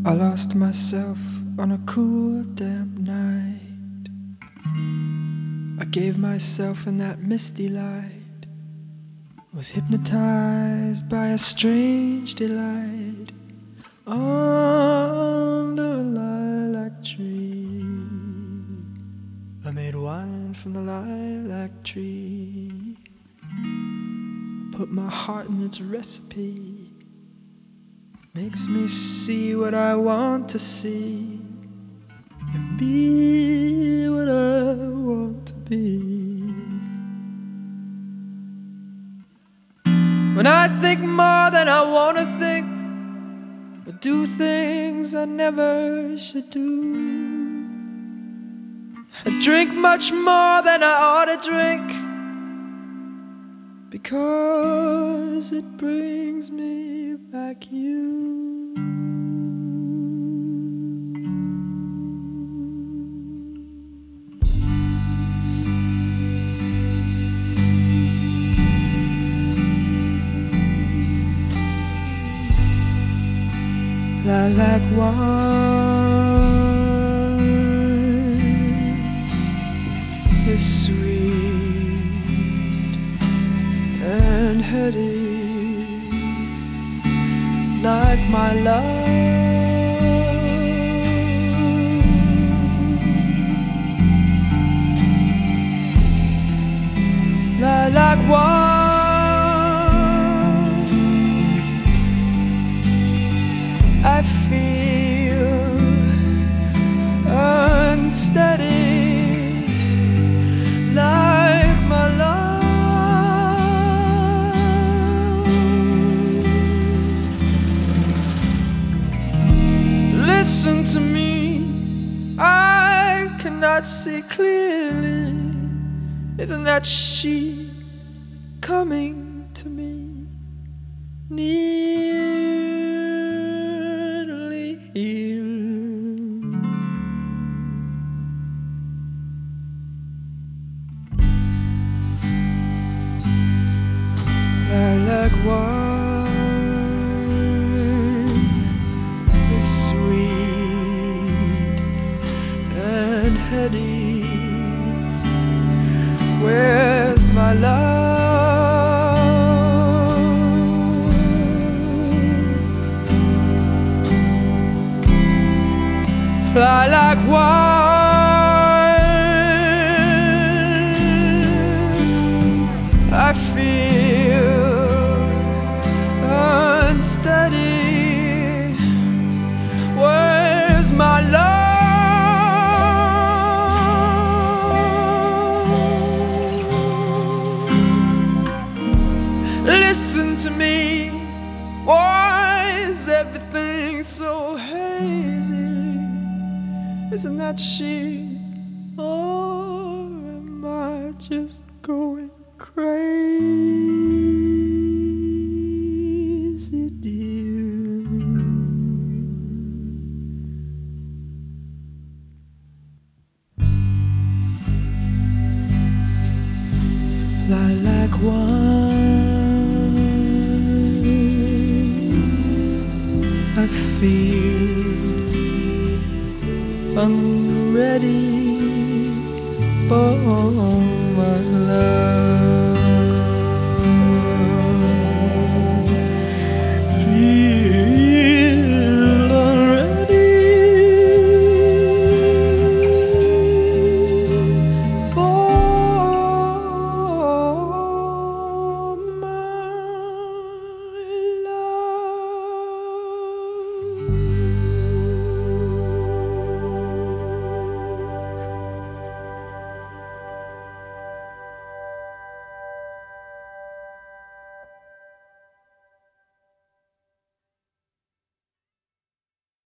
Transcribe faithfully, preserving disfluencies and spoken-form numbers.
I lost myself on a cool, damp night. I gave myself in that misty light, was hypnotized by a strange delight under a lilac tree. I made wine from the lilac tree, put my heart in its recipe. Makes me see what I want to see and be what I want to be. When I think more than I want to think, or do things I never should do, I drink much more than I ought to drink, because it brings me back you. Lilac wine is sweet and heady, like my love. Lilac wine, I feel unsteady, like my love. Listen to me, I cannot see clearly. Isn't that she coming to me? Nearly here. Lilac wine is sweet and heady. Where's my love? Lilac wine, I feel unsteady. Where's my love? Listen to me, why is everything so hazy? Isn't that she? Or am I just going crazy, dear? Lilac wine, I feel I'm ready for my love.